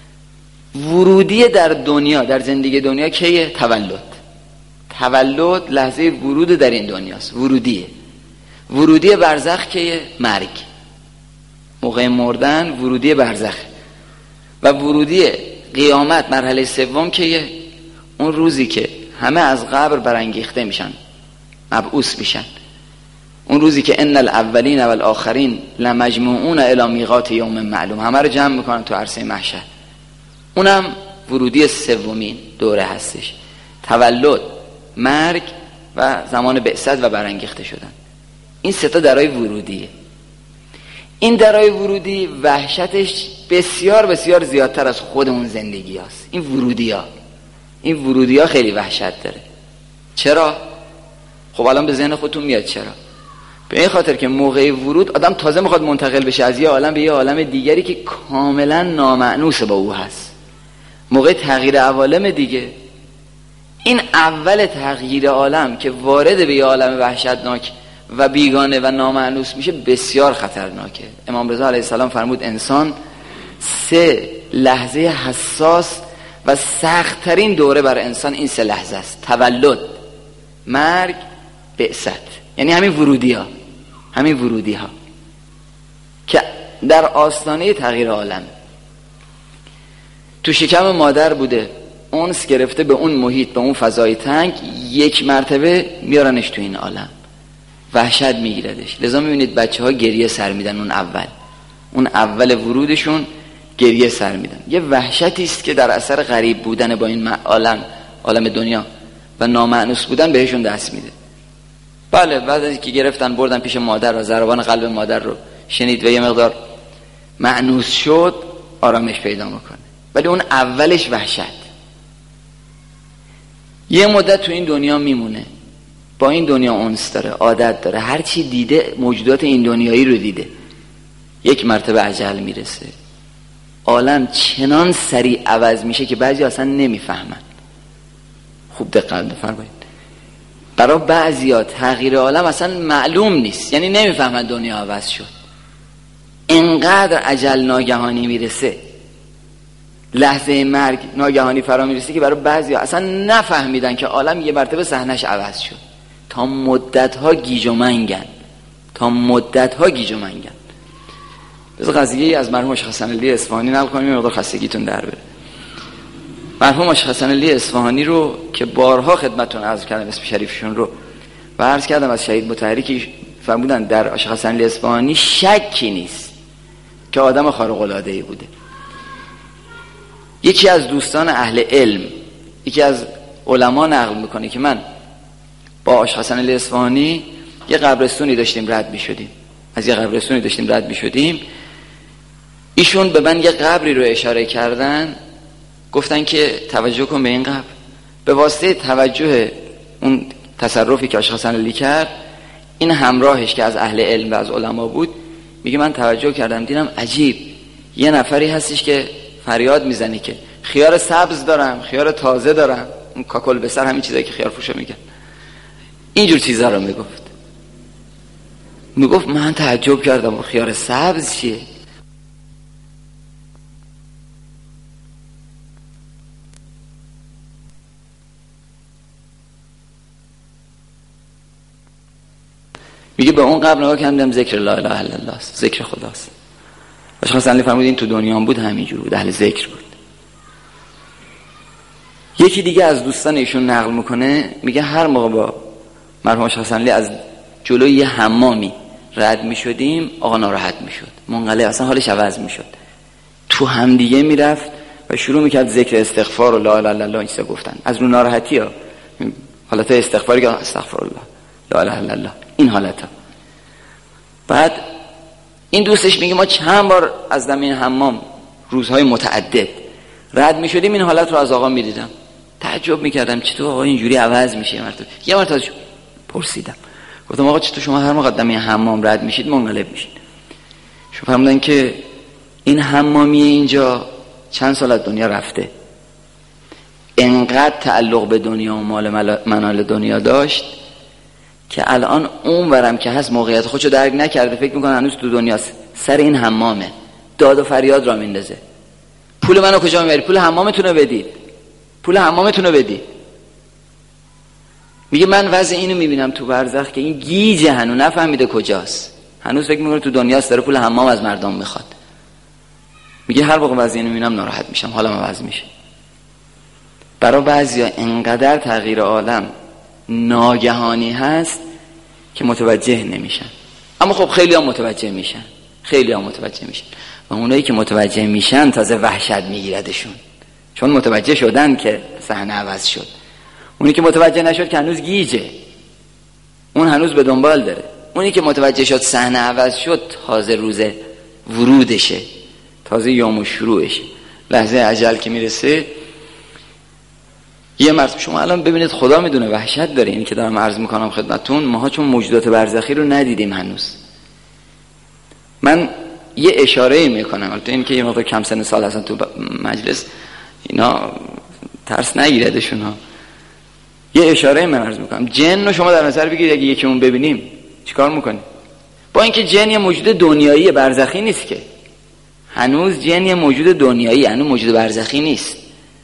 ورودی در دنیا، در زندگی دنیا کیه؟ تولد. تولد لحظه ورود در این دنیاست، ورودیه. ورودی برزخ کیه؟ مرگ. موقع مردن ورودی برزخ. و ورودی قیامت مرحله سوم کیه؟ اون روزی که همه از قبر برانگیخته میشن، مبعوث میشن. اون روزی که ان الاولین و الاخرین لمجموعون الی میقات یوم معلوم، همه رو جمع میکنن تو عرصه محشر. اونم ورودی سومین دوره هستش. تولد، مرگ و زمان بعثت و برانگیخته شدن. این سه تا درای ورودیه. این درای ورودی وحشتش بسیار بسیار زیادتر از خود اون زندگی هست. این ورودی ها این ورودی ها خیلی وحشت داره. چرا؟ خب الان به ذهن خودتون میاد چرا. به این خاطر که موقع ورود آدم تازه میخواد منتقل بشه از یه عالم به یه عالم دیگری که کاملا نامأنوس با او هست. موقع تغییر عوالم دیگه. این اول تغییر عالم که وارد به یه عالم وحشتناک و بیگانه و نامأنوس میشه بسیار خطرناکه. امام رضا علیه السلام فرمود انسان سه لحظه حساس و سخت‌ترین دوره بر انسان این سه لحظه است: تولد، مرگ، بعثت. یعنی همین ورودی ها همین ورودی ها که در آستانه تغییر عالم. تو شکم مادر بوده، اونس گرفته به اون محیط، به اون فضای تنگ، یک مرتبه میارنش تو این عالم، وحشت میگیردش. لذا میبینید بچه ها گریه سر میدن. اون اول اون اول ورودشون گریه سر میدن. یه وحشتی است که در اثر غریب بودن با این عالم، عالم دنیا و نامأنوس بودن بهشون دست میده. بله بعد از اینکه گرفتن بردن پیش مادر و ضربان قلب مادر رو شنید و یه مقدار مأنوس شد، آرامش پیدا میکنه. ولی اون اولش وحشت. یه مدت تو این دنیا میمونه، با این دنیا انس داره، عادت داره، هر چی دیده موجودات این دنیایی رو دیده. یک مرتبه اجل میرسه، عالم چنان سریع عوض میشه که بعضی اصلا نمیفهمن. خوب دقت بفرمایید. برای بعضیا تغییر عالم اصلا معلوم نیست، یعنی نمیفهمن دنیا عوض شد. اینقدر اجل ناگهانی میرسه، لحظه مرگ ناگهانی فرا میرسه که برای بعضیا اصلا نفهمیدن که عالم یه مرتبه صحنش عوض شد. تا مدت‌ها گیج و منگن، تا مدت‌ها گیج و منگن. بذار قضیه از مرحوم شیخ حسن علی اصفهانی نقل کنیم، مقدار خستگیتون در بره. مرحوم شیخ حسن علی اصفهانی رو که بارها خدمتتون عرض کردم اسم شریفشون رو و عرض کردم از شهید مطهری که فرمودن در شیخ حسن علی اصفهانی شکی نیست که آدم خارق العاده ای بوده. یکی از دوستان اهل علم، یکی از علما نقل میکنه که من با آقا حسن علی اصفهانی یه قبرستونی داشتیم رد میشدیم، از یه قبرستونی داشتیم رد میشدیم، ایشون به من یه قبری رو اشاره کردن، گفتن که توجه کن به این قبر. به واسطه توجه اون تصرفی که آقا حسن علی کرد، این همراهش که از اهل علم و از علما بود میگه من توجه کردم دیدم عجیب، یه نفری هستش که فریاد میزنی که خیار سبز دارم، خیار تازه دارم، اون کاکل بسر، همین چیزایی که خیار فروشا میگن، اینجور چیزا رو میگفت. میگفت من تعجب کردم خیار سبز چیه؟ میگه به اون قبر نگاه کردم ذکر لا اله الا الله است، ذکر خداست. باشه مثلا علی فرمود این تو دنیا بود همینجور بود، اهل ذکر بود. یکی دیگه از دوستان ایشون نقل میکنه، میگه هر موقع با مرحوم حسن علی از جلوی یه حمامی رد میشدیم آقا ناراحت میشد، منقلب، اصلا حالش عوض میشد، تو هم دیگه میرفت و شروع میکرد ذکر استغفار و لا اله الا الله این چیزا گفتن، از رو ناراحتی ها، حالت استغفاری که استغفر الله لا اله الا الله، این حالت ها. بعد این دوستش میگه ما چند بار از زمین حمام روزهای متعدد رد میشدیم این حالت رو از آقا میدیدم، تعجب میکردم چطور آقا اینجوری عوض میشه. مرتبه یه مرتبه پرسیدم، گفتم آقا چطور شما هر موقع از زمین حمام رد میشید منقلب میشید؟ شما فرمودن که این حمامی اینجا چند سال از دنیا رفته، انقدر تعلق به دنیا و مال منال دنیا داشت که الان اون ورم که هست موقعیت خودشو درک نکرده، فکر میکنه هنوز تو دنیاست، سر این حمامه، داد و فریاد را میندازه پول منو کجا میبری؟ پول حمامتون رو بدید، پول حمامتون رو بدید. میگه من وضع اینو میبینم تو برزخ که این گیجه هنوز نفهمیده کجاست، هنوز فکر میکنه تو دنیاست، داره پول حمام از مردم میخواد. میگه هر وقت وضع اینو میبینم ناراحت میشم، حالم عوض میشه. برای بعضیا انقدر تغییر عالم ناگهانی هست که متوجه نمیشن، اما خب خیلی هم متوجه میشن، خیلی هم متوجه میشن و اونایی که متوجه میشن تازه وحشت میگیردشون، چون متوجه شدن که صحنه عوض شد. اونی که متوجه نشد که هنوز گیجه، اون هنوز به دنبال داره. اونی که متوجه شد صحنه عوض شد تازه روز ورودشه، تازه یوم شروعشه، لحظه اجل که میرسه. یه مرتبه شما الان ببینید خدا میدونه وحشت داره اینی که دارم عرض میکنم خدمتتون، ماها چون موجودات برزخی رو ندیدیم هنوز. من یه اشاره میکنم، البته این که یه مقدار کم سن سال هستن تو مجلس اینا ترس نگیردشون ها، یه اشاره من عرض میکنم. جن رو شما در نظر بگیرید، اگه یکی اون ببینیم چیکار میکنیم؟ با اینکه جن یه موجود دنیایی برزخی نیست، که هنوز جن یه موجود دنیایی، هنوز موجود برزخی نیست،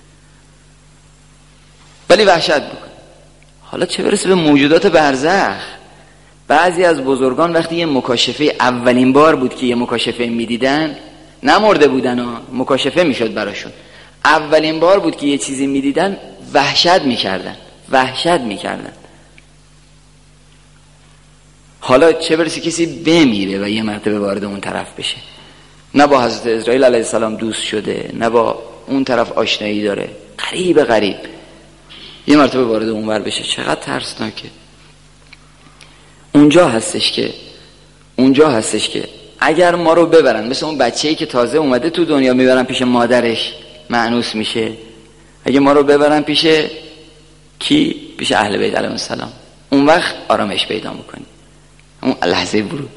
ولی وحشت بکن. حالا چه برسه به موجودات برزخ؟ بعضی از بزرگان وقتی یه مکاشفه، اولین بار بود که یه مکاشفه میدیدن، نمرده بودن ها، مکاشفه میشد براشون، اولین بار بود که یه چیزی میدیدن وحشت میکردن، وحشت میکردن. حالا چه برسه کسی بمیره و یه مرتبه وارد اون طرف بشه، نه با حضرت اسرائیل علیه السلام دوست شده، نه با اون طرف آشنایی داره، غریب غریب یه مرتبه وارد اون ور بشه، چقدر ترسناکه. اونجا هستش که اونجا هستش که اگر ما رو ببرن، مثل اون بچه‌ای که تازه اومده تو دنیا میبرن پیش مادرش مأنوس میشه، اگه ما رو ببرن پیش کی؟ پیش اهل بیت علیهم السلام، اون وقت آرامش پیدا میکنی، اون لحظه ورود.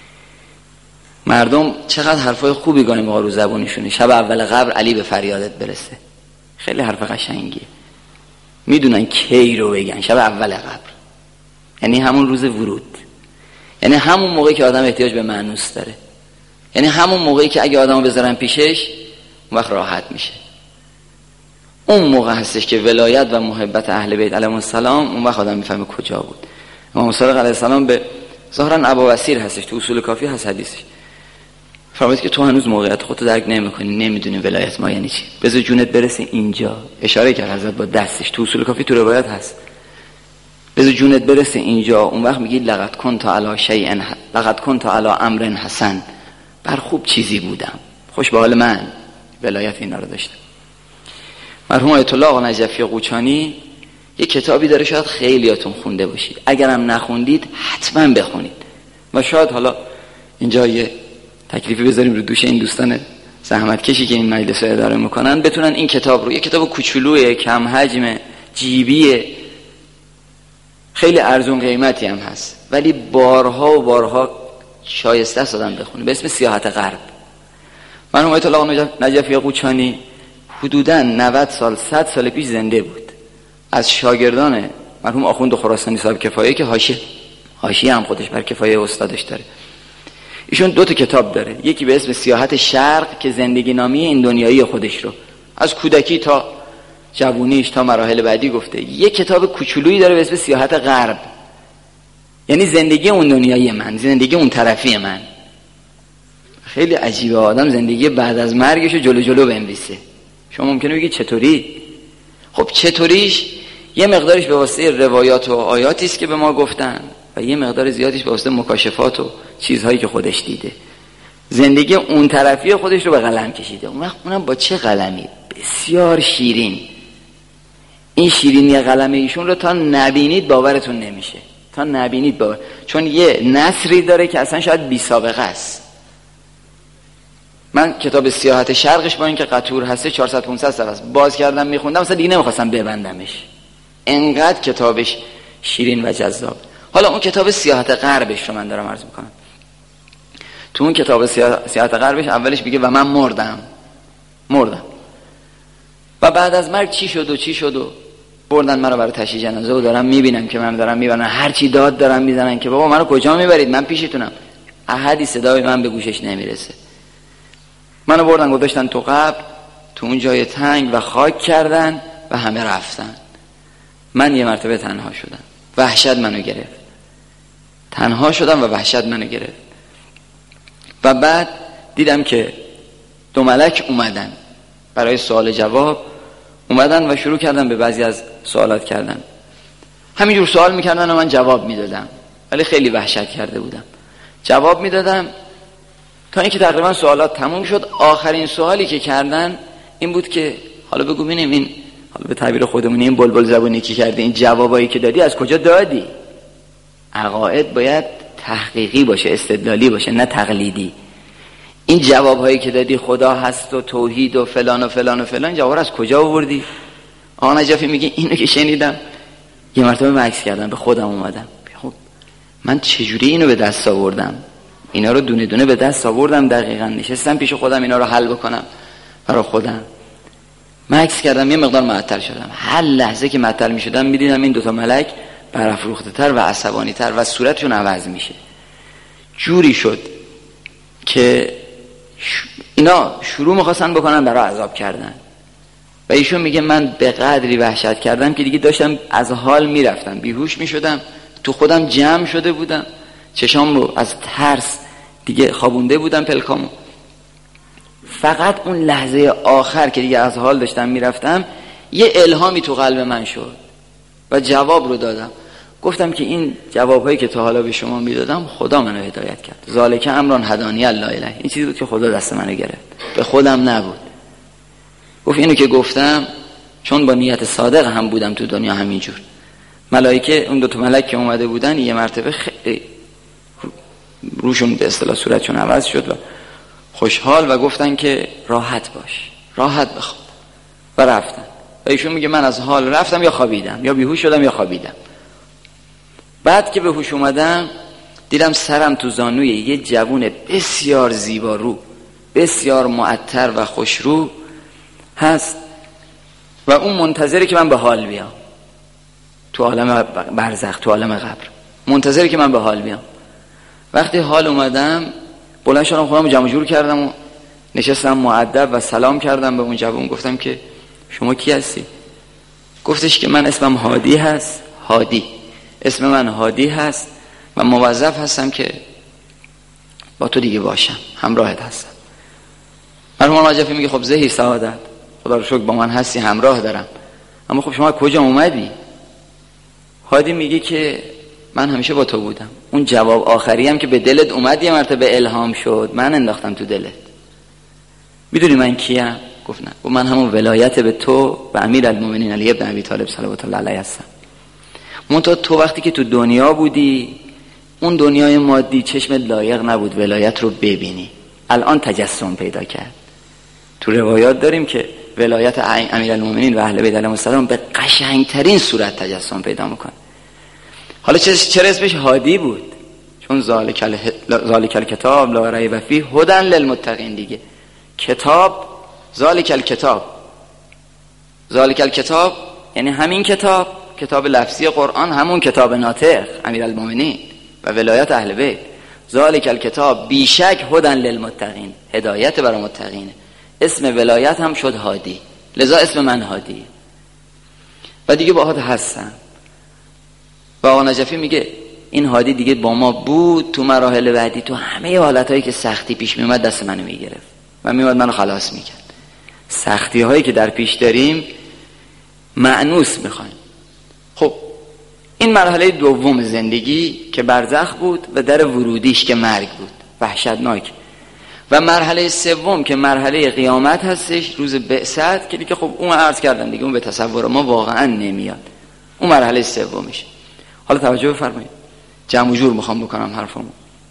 مردم چقدر حرفای خوبی گاهی موقع رو زبونشونه. شب اول قبر علی به فریادت برسه، خیلی حرف قشنگیه، میدونن کی رو بگن، شب اول قبر، یعنی همون روز ورود، یعنی همون موقعی که آدم احتیاج به مأنوس داره، یعنی همون موقعی که اگه آدمو بذارن پیشش اون وقت راحت میشه. اون موقع هستش که ولایت و محبت اهل بیت علیهم السلام، اون وقت آدم میفهمه کجا بود. امام صادق علیه السلام به ظاهرا ابوبصیر هستش، تو اصول کافی هست حدیثش، فرمود که تو هنوز موقعیت خودتو درک نمی‌کنی، نمیدونی ولایت ما یعنی چی، بذار جونت برسه اینجا. اشاره کرد حضرت با دستش، تو اصول کافی تو روایت هست، بذار جونت برسه اینجا، اون وقت میگی لقد کنت علی شیء، لقد کنت علی امر حسن، بر خوب چیزی بودم، خوش به حال من، ولایت اینا رو داشتم. مرحوم آیت الله آقا نجفی قوچانی یه کتابی داره، شاید خیلیاتون خونده باشید، اگرم نخوندید حتما بخونید. و شاید حالا اینجا یه تکلیفی بذاریم رو دوش این دوستان زحمت کشی که این مجلس رو اداره میکنن، بتونن این کتاب رو، یه کتاب کوچولوئه، کم حجم، جیبیه، خیلی ارزون قیمتی هم هست، ولی بارها و بارها شایسته است آدم بخونه، به اسم سیاحت غرب. مرحوم آیت الله نجفی قوچانی حدوداً نود سال صد سال پیش زنده بود، از شاگردان مرحوم آخوند خراسانی صاحب کفایه که حاشیه حاشیه هم خودش بر کفایه استادش داره. ایشون دو تا کتاب داره، یکی به اسم سیاحت شرق که زندگی نامی این دنیایی خودش رو از کودکی تا جوونیش تا مراحل بعدی گفته. یک کتاب کوچولویی داره به اسم سیاحت غرب، یعنی زندگی اون دنیایی من، زندگی اون طرفی من. خیلی عجیبه آدم زندگی بعد از مرگشو جلو جلو بنویسه. شما ممکنه بگید چطوری؟ خب چطوریش یه مقدارش به واسطه روایات و آیاتی است که به ما گفتن و یه مقدار زیادیش به واسطه مکاشفات و چیزهایی که خودش دیده. زندگی اون طرفی خودش رو به قلم کشیده. اون وقت اونم با چه قلمی؟ بسیار شیرین. این شیرینی قلم ایشون رو تا نبینید باورتون نمیشه، تا نبینید باور، چون یه نثری داره که اصلا شاید بی سابقه است. من کتاب سیاحت شرقش با اینکه قطور هسته چهارصد پانصد صفحه است، باز کردم میخوندم مثلا دیگه نمیخواستم ببندمش، انقدر کتابش شیرین و جذاب. حالا اون کتاب سیاحت غربش رو من دارم عرض میکنم. تو اون کتاب سیاحت غربش اولش میگه و من مردم مردم و بعد از مرگ چی شد و چی شد و بردن منو برای تشییع جنازه و دارم میبینم که من دارم میبرن، هر چی داد دارن میزنن که بابا منو کجا میبرید، من پیشتونم. احدی صدای من به گوشش نمیرسه. منو بردن گذاشتن تو قبر، تو اون جای تنگ و خاک کردن و همه رفتن. من یه مرتبه تنها شدم، وحشت منو گرفت. تنها شدم و وحشت منو گرفت. و بعد دیدم که دو ملک اومدن برای سوال جواب، اومدن و شروع کردن به بعضی از سوالات کردن. همینجور سوال میکردن و من جواب میدادم، ولی خیلی وحشت کرده بودم. جواب میدادم تا اینکه تقریبا سوالات تموم شد. آخرین سوالی که کردن این بود که حالا بگو ببینیم این، حالا به تعبیر خودمون، این بلبل زبونی که کردی، این جوابایی که دادی از کجا دادی؟ عقاید باید تحقیقی باشه، استدلالی باشه، نه تقلیدی. این جوابهایی که دادی خدا هست و توحید و فلان و فلان و فلان، جواب از کجا آوردی؟ آقا نجفی میگه اینو که شنیدم یه مرتبه مکث کردم، به خودم اومدم. خب من چجوری اینو به دست آوردم؟ اینا رو دونه دونه به دست آوردم، دقیقاً نشستم پیش خودم اینا رو حل بکنم برای خودم. مکث کردم، یه مقدار معطل شدم. هر لحظه که معطل میشدم میدیدم این دوتا ملک برافروخته تر و عصبانی تر و صورتشون عوض میشه. جوری شد که اینا شروع میخواستن بکنن برای عذاب کردن و ایشون میگه من به قدری وحشت کردم که دیگه داشتم از حال میرفتم، بیهوش میشدم، تو خودم جمع شده بودم، چشام رو از ترس دیگه خوابونده بودم پلکامو. فقط اون لحظه آخر که دیگه از حال داشتم میرفتم یه الهامی تو قلب من شد و جواب رو دادم. گفتم که این جوابهایی که تا حالا به شما میدادم خدا منو هدایت کرد. ذالک امران هدانی الله الیه. این چیزی بود که خدا دست منو گرفت، به خودم نبود. گفت اینو که گفتم چون با نیت صادق هم بودم تو دنیا همینجور. ملائکه اون دو تا ملک که اومده بودن یه مرتبه خیلی روشون به اصطلاح صورتشون عوض شد و خوشحال و گفتن که راحت باش، راحت بخواب و رفتن. و ایشون میگه من از حال رفتم یا خوابیدم، یا بیهوش شدم یا خوابیدم. بعد که به هوش اومدم دیدم سرم تو زانوی یه جوون بسیار زیبا رو، بسیار معطر و خوشرو هست و اون منتظره که من به حال بیام تو عالم برزخ، تو عالم قبر، منتظره که من به حال بیام. وقتی حال اومدم بلند شدم، خودم جمع جور کردم و نشستم مؤدب و سلام کردم به اون جوون. گفتم که شما کی هستی؟ گفتش که من اسمم هادی هست. هادی اسم من هادی هست و موظف هستم که با تو دیگه باشم، همراهت هستم. مرحوم نجفی میگه خب زهی سعادت، خدا رو شکر با من هستی، همراه دارم، اما خب شما کجا اومدی؟ هادی میگه که من همیشه با تو بودم. اون جواب آخری هم که به دلت اومد یه مرتبه الهام شد، من انداختم تو دلت. میدونی من کیم؟ گفت نه، گفت من همون ولایت به تو و امیرالمومنین علی ابن ابی طالب صلوات الله علیه هستم. منتها تو وقتی که تو دنیا بودی اون دنیای مادی چشمت لایق نبود ولایت رو ببینی، الان تجسم پیدا کرد. تو روایات داریم که ولایت امیرالمومنین و اهل بیت علیهم السلام به قشنگترین صورت تجسم پیدا میکنه. حالا چرا اسمش هادی بود؟ چون ذالک ذالک الکتاب لا ریب فیه هدی للمتقین دیگه. کتاب ذالک الکتاب، ذالک الکتاب یعنی همین کتاب، کتاب لفظی قرآن، همون کتاب ناطق امیرالمومنین و ولایت اهل بیت. ذالک الکتاب بیشک هدی للمتقین، هدایت برای متقینه. اسم ولایت هم شد هادی، لذا اسم من هادی و دیگه باهات هستم. و آقا نجفی میگه این هادی دیگه با ما بود تو مراحل بعدی، تو همه حالتهایی که سختی پیش میومد دست منو میگرفت و میومد منو خلاص میکرد. سختی هایی که در پیش داریم مأنوس میخوایم. خب این مرحله دوم زندگی که برزخ بود و در ورودیش که مرگ بود وحشتناک، و مرحله سوم که مرحله قیامت هستش، روز بعثت، که دیگه خب اون عرض کردم دیگه، اون به تصور ما واقعا نمیاد. اون مرحله سومشه. حالا توجه بفرمایید، جمع و جور میخوام بکنم حرفمو.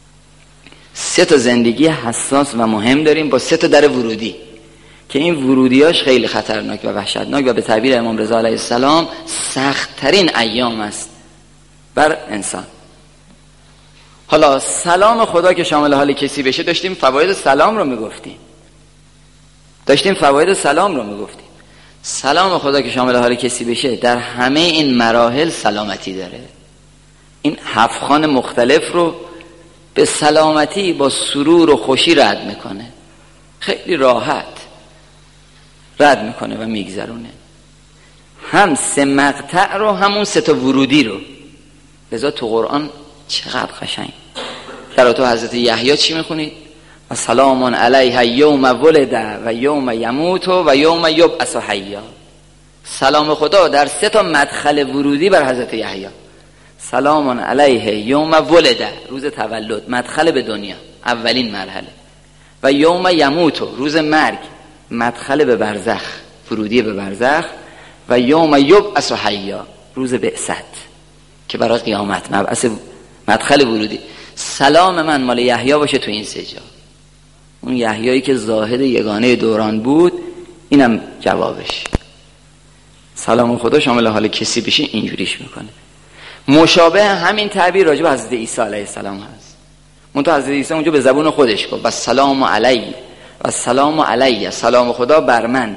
سه تا زندگی حساس و مهم داریم با سه تا در ورودی که این ورودیاش خیلی خطرناک و وحشتناک و به تعبیر امام رضا علیه السلام سخت ترین ایام است بر انسان. حالا سلام خدا که شامل حال کسی بشه، داشتیم فواید سلام رو میگفتیم داشتیم فواید سلام رو میگفتیم سلام خدا که شامل حال کسی بشه در همه این مراحل سلامتی داره. این هفت خوان مختلف رو به سلامتی با سرور و خوشی رد میکنه، خیلی راحت رد میکنه و میگذرونه. هم سه مقطع رو، همون سه تا ورودی رو. لذا تو قرآن چقدر قشنگ. در تو حضرت یحیی چی میخونید؟ و سلام علیه یوم ولد و یوم یموت و یوم یبعث حیا. سلام خدا در سه تا مدخل ورودی بر حضرت یحیی. سلام علیه یوم ولد، روز تولد، مدخل به دنیا، اولین مرحله. و یوم یموت، روز مرگ، مدخل به برزخ، ورودی به برزخ. و یوم یبعث حیا، روز بعثت که برای قیامت، مبعث، مدخل ورودی. سلام من مال یحیی باشه تو این سه جا. اون یحیایی که زاهد یگانه دوران بود، اینم جوابش. سلام خدا شامل حال کسی بشه اینجوریش میکنه. مشابه همین تعبیر راجع به حضرت عیسی علیه السلام هست. منتها حضرت عیسی اونجا به زبون خودش گفت و سلام علی و سلام علی، سلام خدا بر من،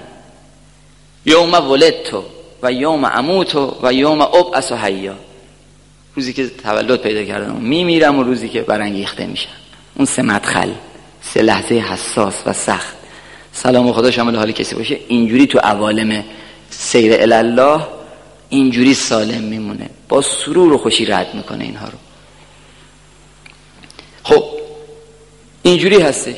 یوم ولدت و یوم اموت و یوم ابعث حیا، روزی که تولد پیدا کردم میمیرم و روزی که برانگیخته میشم. اون سه مدخل، سه لحظه حساس و سخت. سلام خدا شامل حال کسی باشه اینجوری تو عوالم سیر الی الله اینجوری سالم میمونه، با سرور و خوشی رد میکنه اینها رو. خب اینجوری هستش.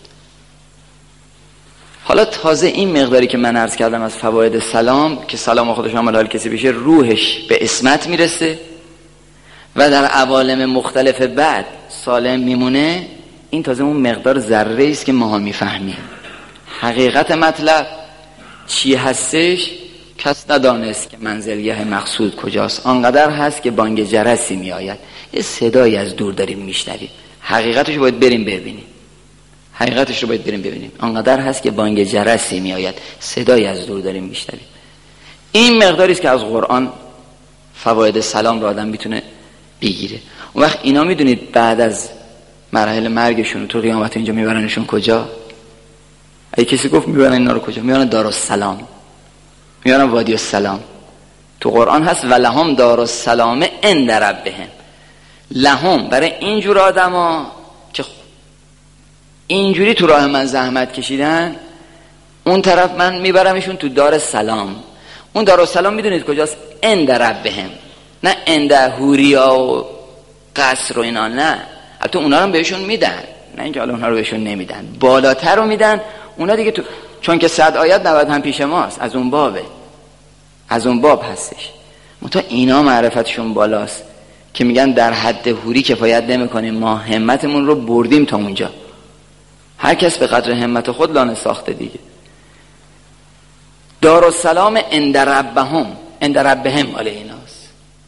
حالا تازه این مقداری که من عرض کردم از فواید سلام، که سلام خدا شامل حال کسی بشه روحش به اسمت میرسه و در عوالم مختلف بعد سالم میمونه، این تازه اون مقدار ذره است که ماها میفهمیم. حقیقت مطلب چی هستش کس ندانست که منزلگاه مقصود کجاست. آنقدر هست که بانگ جرسی می آید، یه صدایی از دور داریم میشنویم. حقیقتش رو باید بریم ببینیم. حقیقتش رو باید بریم ببینیم. آنقدر هست که بانگ جرسی می آید، صدایی از دور داریم میشنویم. این مقداری است که از قرآن فواید سلام رو آدم میتونه بگیره. اون وقت اینا میدونید بعد از مراحل مرگشون تو قیامت اینجا میبرنشون کجا؟ اگه کسی گفت میبرن اینا رو کجا؟ میبرن دارالسلام، میبرن وادی السلام. تو قرآن هست ولهم دارالسلام عند ربهم. لهم برای اینجور آدما که اینجوری تو راه من زحمت کشیدن، اون طرف من میبرمشون تو دارالسلام. اون دارالسلام میدونید کجاست؟ عند ربهم، نه عند حوریا و قصر و اینا، نه. البته اونا رو بهشون میدن، نه اینکه حالا اونا رو بهشون نمیدن، بالاتر رو میدن. اونا دیگه تو، چون که صد آیت نود هم پیش ماست، از اون بابه، از اون باب هستش. منتها اینا معرفتشون بالاست که میگن در حد حوری کفایت نمیکنیم، ما همتمون رو بردیم تا اونجا. هر کس به قدر همت خود لانه ساخته دیگه. دارالسلام عند ربهم، عند ربهم مال ایناست.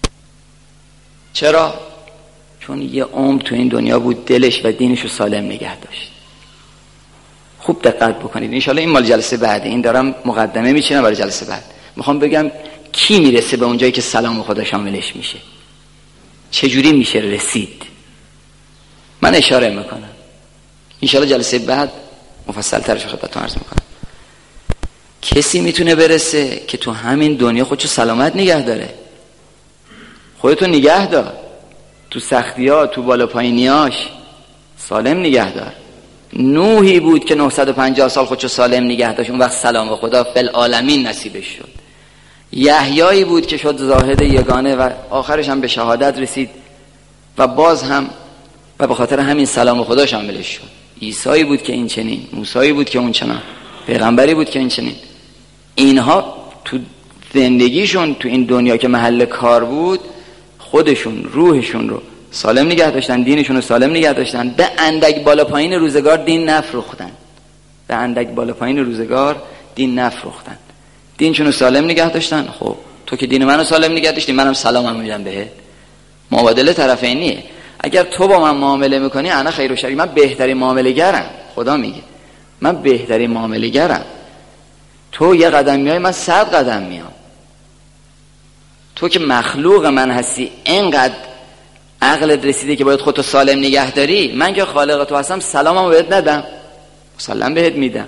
چرا؟ چون یه عمر تو این دنیا بود دلش و دینش رو سالم نگه داشت. خوب دقت بکنید، انشالله این مال جلسه بعده، این دارم مقدمه میچینم برای جلسه بعد. میخوام بگم کی میرسه به اونجایی که سلام خدا شاملش میشه، چجوری میشه رسید. من اشاره میکنم انشالله جلسه بعد مفصل ترش خدمتتون عرض میکنم. کسی میتونه برسه که تو همین دنیا خودشو سلامت نگه داره. خودتو نگه دار، تو سختی‌ها، تو بالا پایینیاش سالم نگه دار. نوحی بود که نهصد و پنجاه سال خودشو سالم نگه داشت، اون وقت سلام خدا فی العالمین نصیبش شد. یحیایی بود که شد زاهد یگانه و آخرش هم به شهادت رسید و باز هم و به خاطر همین سلام خدا شاملش شد. عیسایی بود که این چنین، موسایی بود که اون چنان، پیغمبری بود که این چنین. اینها تو زندگیشون تو این دنیا که محل کار بود خودشون روحشون رو سالم نگه داشتن، دینشون رو سالم نگه داشتن، به اندک بالا پایین روزگار دین نفروختن، به اندک بالا پایین روزگار دین نفروختن، دینشون رو سالم نگه داشتن. خب تو که دین منو سالم نگه داشتی، منم سلامم میدم بهت. مبادله طرفینیه. اگر تو با من معامله میکنی انا خیر و شر، من بهترین معامله گرم. خدا میگه من بهترین معامله گرم. تو یه قدم میای من صد قدم میام. تو که مخلوق من هستی، اینقدر عقلت رسیده که باید خودتو سالم نگه داری، من که خالق تو هستم سلاممو بهت ندم؟ مسلم بهت میدم.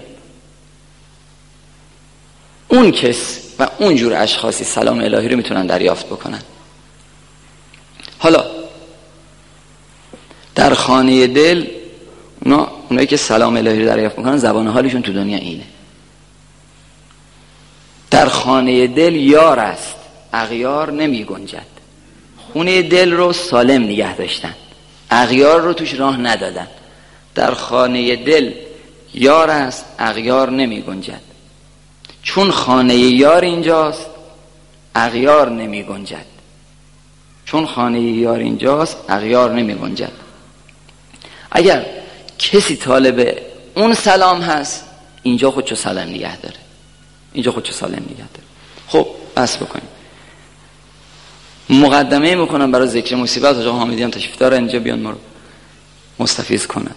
اون کس و اون جور اشخاصی سلام الهی رو میتونن دریافت بکنن. حالا در خانه دل اونا اونایی که سلام الهی رو دریافت میکنن زبان حالشون تو دنیا اینه. در خانه دل یار است، اغیار نمی گنجد. خونه دل رو سالم نگه داشتن، اغیار رو توش راه ندادن. در خانه دل یار است، اغیار نمی گنجد. چون خانه یار اینجاست اغیار نمی گنجد. چون خانه یار اینجاست اغیار نمی گنجد. اگر کسی طالب اون سلام هست اینجا خودشو سالم نگه داره، اینجا خودشو سالم نگه داره. خب بس بکنیم. مقدمه میکنم برای ذکر مصیبت. آقا حامدی هم تشریف داره اینجا، بیان ما رو مستفیض کنن.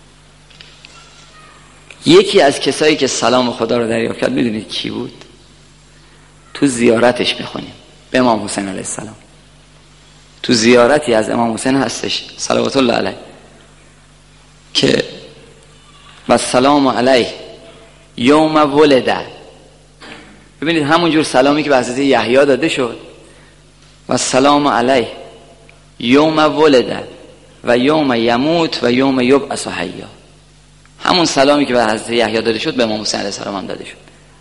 یکی از کسایی که سلام خدا رو دریافت کرد میدونید کی بود؟ تو زیارتش بخونیم به امام حسین علیه السلام. تو زیارتی از امام حسین هستش صلوات الله علیه که و سلام علیه یوم ولده. ببینید همونجور سلامی که به حضرت یحیی داده شد، و سلام علیه یوم ولده و یوم یموت و یوم یبعث حیا. همون سلامی که به حضرت یحیی داده شد به امام حسین علیه السلام هم داده شد.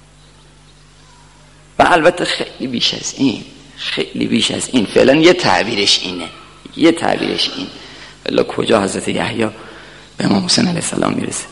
و البته خیلی بیش از این، خیلی بیش از این. فعلا یه تعبیرش اینه، یه تعبیرش این. الا کجا حضرت یحیی به امام حسین علیه السلام میرسه.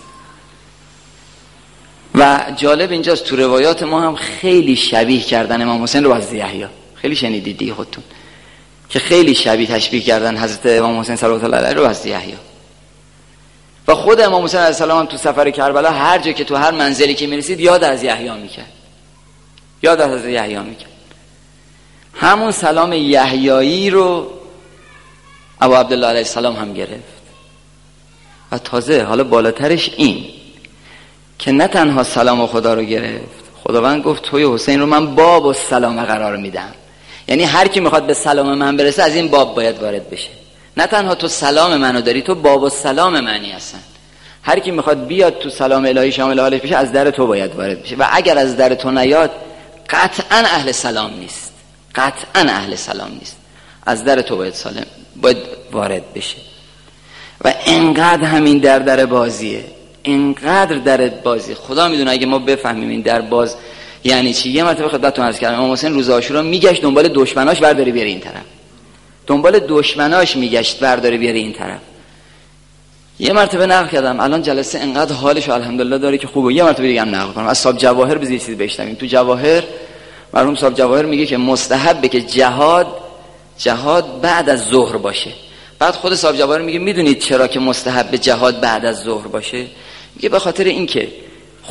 و جالب اینجاست تو روایات ما هم خیلی شبیه کردن امام حسین رو با حضرت یحیی. خیلی شنیدید دیگه خودتون که خیلی شبیه تشبیه کردن حضرت امام حسین صلوات الله علیه رو با حضرت یحیی. و خود امام حسین علیه السلام هم تو سفر کربلا هر جا که تو هر منزلی که میرسید یاد از یحیی میکرد، یاد از حضرت یحیی میکرد. همون سلام یحیایی رو ابو عبدالله علیه السلام هم گرفت. و تازه حالا بالاترش این که نه تنها سلام خدا رو گرفت، خداوند گفت توی حسین رو من باب السلام قرار میدم. یعنی هر کی میخواد به سلام من برسه از این باب باید وارد بشه. نه تنها تو سلام منو داری، تو باب السلام منی هستن. هر کی میخواد بیاد تو سلام الهی شامل حالش بشه از در تو باید وارد بشه. و اگر از در تو نیاد قطعا اهل سلام نیست، قطعا اهل سلام نیست. از در تو باید سالم باید وارد بشه. و انقدر همین در در بازیه، اینقدر در بازی. خدا میدونه اگه ما بفهمیم این در باز یعنی چی. یه مرتبه خدمتتون عرض کردم امام حسین روز عاشورا میگشت دنبال دشمناش برداره بیاره این طرف، دنبال دشمناش میگشت برداره بیاره این طرف. یه مرتبه نقل کردم، الان جلسه انقدر حالش الحمدلله داره که خوبه. یه مرتبه دیگه هم نقل کنم از صاحب جواهر بزید چیزی بشنویم. تو جواهر مرحوم صاحب جواهر میگه که مستحبه که جهاد جهاد بعد از ظهر باشه. بعد خود صاحب جواهر میگه میدونید چرا که مستحب جهاد بعد از ظهر باشه؟ میگه به خاطر اینکه خب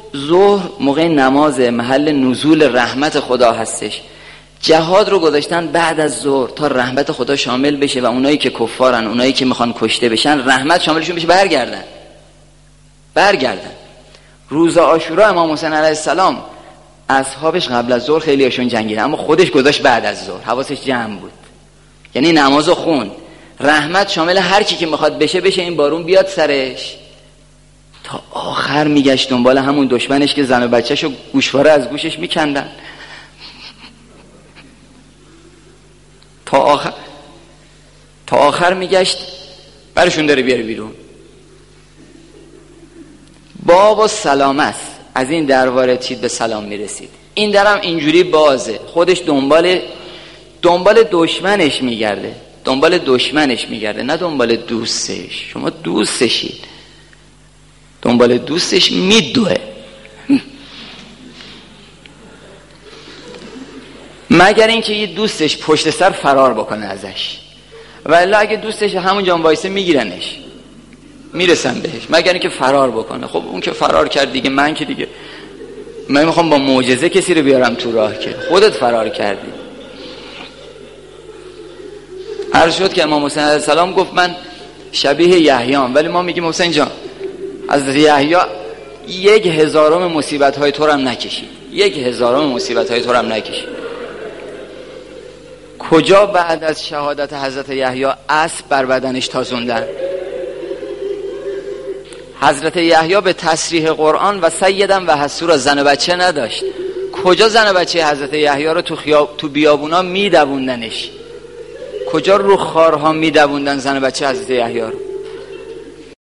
ظهر موقع نماز محل نزول رحمت خدا هستش، جهاد رو گذاشتن بعد از ظهر تا رحمت خدا شامل بشه و اونایی که کفارن، اونایی که میخوان کشته بشن، رحمت شاملشون بشه، برگردن برگردن روز عاشورا امام حسین علیه السلام اصحابش قبل از ظهر خیلیاشون جنگیدن، اما خودش گذاشت بعد از ظهر، حواسش جمع بود، یعنی نمازو خوند، رحمت شامل هر کی که میخواد بشه بشه، این بارون بیاد سرش. تا آخر میگشت دنبال همون دشمنش که زن و بچه‌شو گوشواره از گوشش میکندن، تا آخر تا آخر میگشت برشون داره بیاره بیرون. باب و سلام است، از این در وارد شید به سلام میرسید. این درم اینجوری بازه، خودش دنبال دنبال دشمنش میگرده، دنبال دشمنش میگرده نه دنبال دوستش. شما دوستشید، دنبال دوستش میدوه. مگر اینکه یه دوستش پشت سر فرار بکنه ازش، ولی اگه دوستش همون جان وایسه میگیرنش، میرسن بهش، مگر اینکه فرار بکنه. خب اون که فرار کرد دیگه، من که دیگه من میخوام با معجزه کسی رو بیارم تو راه، که خودت فرار کردی. عرض شد که امام حسین علیه السلام گفت من شبیه یحیام، ولی ما میگیم حسین جان از یحیی یک هزارم مصیبت های تو رو هم نکشید، یک هزارم مصیبت های تو رو هم نکشید. کجا بعد از شهادت حضرت یحیی اسب بر بدنش تازوندن؟ حضرت یحیی به تصریح قرآن و سیدم و حسورا زن و بچه نداشت. کجا زن و بچه حضرت یحیی رو تو خیاب تو بیابونا میدووندنش؟ کجا رو خارها میدووندن زن و بچه حضرت یحیی رو؟